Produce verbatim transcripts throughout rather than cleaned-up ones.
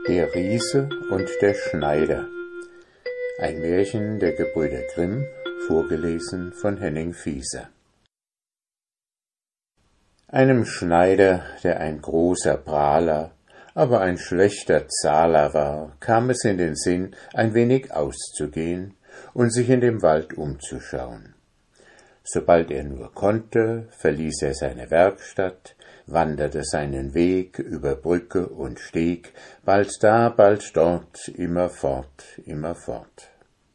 Der Riese und der Schneider. Ein Märchen der Gebrüder Grimm, vorgelesen von Henning Fieser. Einem Schneider, der ein großer Prahler, aber ein schlechter Zahler war, kam es in den Sinn, ein wenig auszugehen und sich in dem Wald umzuschauen. Sobald er nur konnte, verließ er seine Werkstatt, wanderte seinen Weg über Brücke und Steg, bald da, bald dort, immer fort, immer fort.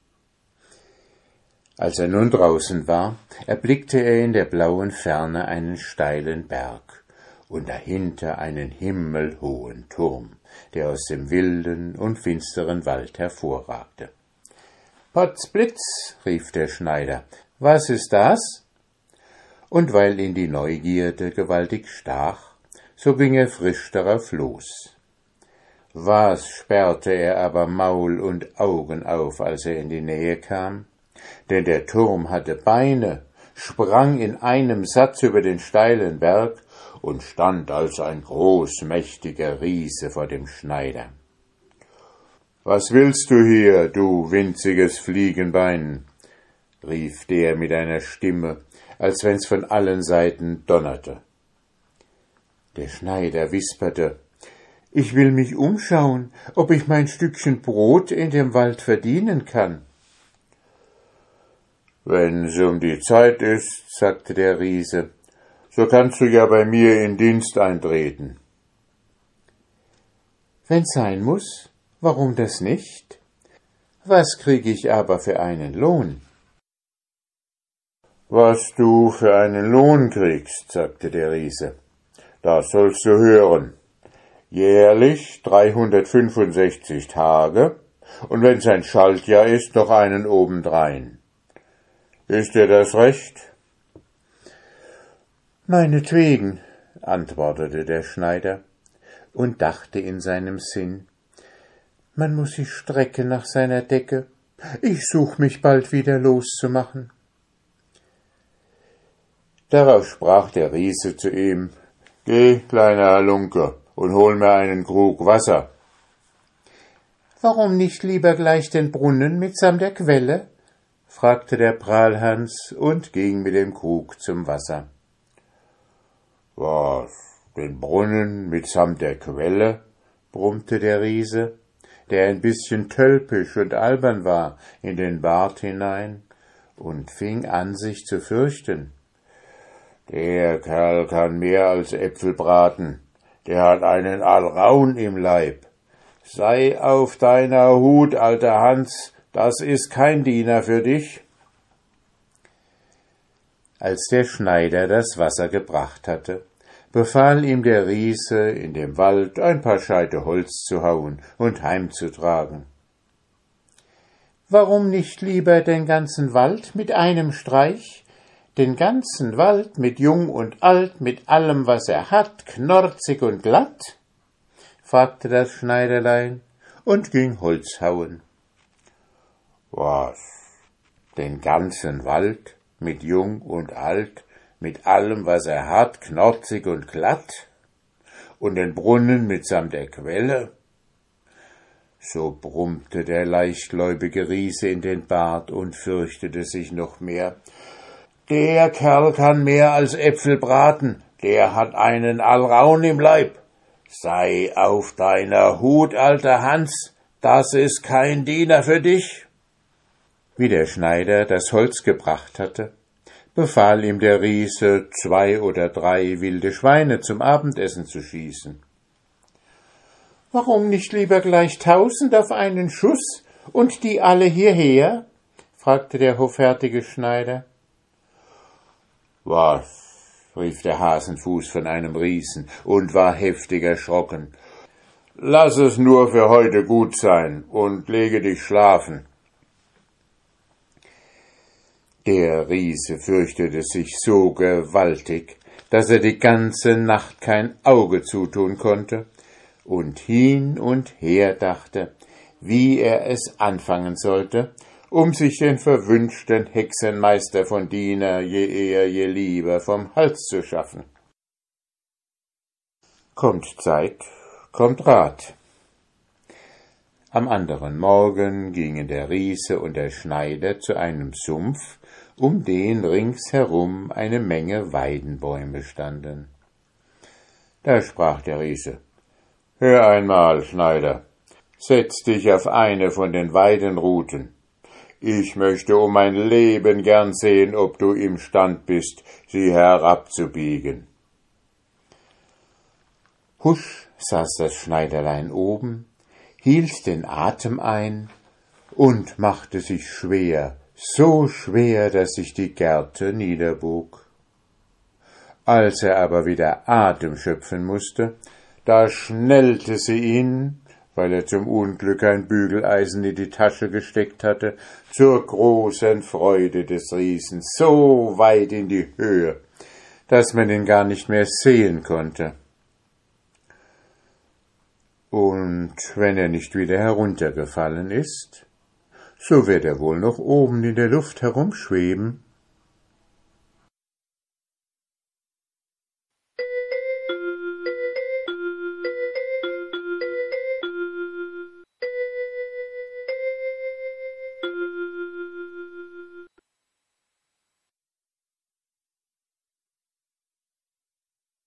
Als er nun draußen war, erblickte er in der blauen Ferne einen steilen Berg und dahinter einen himmelhohen Turm, der aus dem wilden und finsteren Wald hervorragte. »Potzblitz«, rief der Schneider, »was ist das?« Und weil ihn die Neugierde gewaltig stach, so ging er frisch darauf los. Was sperrte er aber Maul und Augen auf, als er in die Nähe kam? Denn der Turm hatte Beine, sprang in einem Satz über den steilen Berg und stand als ein großmächtiger Riese vor dem Schneider. »Was willst du hier, du winziges Fliegenbein?« rief der mit einer Stimme, als wenn's von allen Seiten donnerte. Der Schneider wisperte, »Ich will mich umschauen, ob ich mein Stückchen Brot in dem Wald verdienen kann.« »Wenn's um die Zeit ist«, sagte der Riese, »so kannst du ja bei mir in Dienst eintreten.« »Wenn's sein muß, warum das nicht? Was krieg ich aber für einen Lohn?« »Was du für einen Lohn kriegst«, sagte der Riese, »das sollst du hören. Jährlich dreihundertfünfundsechzig Tage und wenn's ein Schaltjahr ist, noch einen obendrein. Ist dir das recht?« »Meinetwegen«, antwortete der Schneider und dachte in seinem Sinn, »man muß sich strecken nach seiner Decke. Ich such mich bald wieder loszumachen.« Darauf sprach der Riese zu ihm, »Geh, kleiner Halunke, und hol mir einen Krug Wasser.« »Warum nicht lieber gleich den Brunnen mitsamt der Quelle?« fragte der Prahlhans und ging mit dem Krug zum Wasser. »Was, den Brunnen mitsamt der Quelle?« brummte der Riese, der ein bisschen tölpisch und albern war, in den Bart hinein und fing an, sich zu fürchten. »Der Kerl kann mehr als Äpfel braten, der hat einen Alraun im Leib. Sei auf deiner Hut, alter Hans, das ist kein Diener für dich.« Als der Schneider das Wasser gebracht hatte, befahl ihm der Riese, in dem Wald ein paar Scheite Holz zu hauen und heimzutragen. »Warum nicht lieber den ganzen Wald mit einem Streich? Den ganzen Wald mit Jung und Alt, mit allem, was er hat, knorzig und glatt?« fragte das Schneiderlein und ging Holz hauen. »Was, den ganzen Wald mit Jung und Alt, mit allem, was er hat, knorzig und glatt? Und den Brunnen mitsamt der Quelle?« So brummte der leichtgläubige Riese in den Bart und fürchtete sich noch mehr. »Der Kerl kann mehr als Äpfel braten, der hat einen Alraun im Leib. Sei auf deiner Hut, alter Hans, das ist kein Diener für dich.« Wie der Schneider das Holz gebracht hatte, befahl ihm der Riese, zwei oder drei wilde Schweine zum Abendessen zu schießen. »Warum nicht lieber gleich tausend auf einen Schuss und die alle hierher?« fragte der hoffärtige Schneider. »Was«, rief der Hasenfuß von einem Riesen und war heftig erschrocken, »lass es nur für heute gut sein und lege dich schlafen.« Der Riese fürchtete sich so gewaltig, dass er die ganze Nacht kein Auge zutun konnte und hin und her dachte, wie er es anfangen sollte, um sich den verwünschten Hexenmeister von Diener je eher je lieber vom Hals zu schaffen. Kommt Zeit, kommt Rat. Am anderen Morgen gingen der Riese und der Schneider zu einem Sumpf, um den ringsherum eine Menge Weidenbäume standen. Da sprach der Riese: »Hör einmal, Schneider, setz dich auf eine von den Weidenruten. Ich möchte um mein Leben gern sehen, ob du imstand bist, sie herabzubiegen.« Husch saß das Schneiderlein oben, hielt den Atem ein und machte sich schwer, so schwer, dass sich die Gerte niederbog. Als er aber wieder Atem schöpfen musste, da schnellte sie ihn, weil er zum Unglück ein Bügeleisen in die Tasche gesteckt hatte, zur großen Freude des Riesen so weit in die Höhe, dass man ihn gar nicht mehr sehen konnte. Und wenn er nicht wieder heruntergefallen ist, so wird er wohl noch oben in der Luft herumschweben.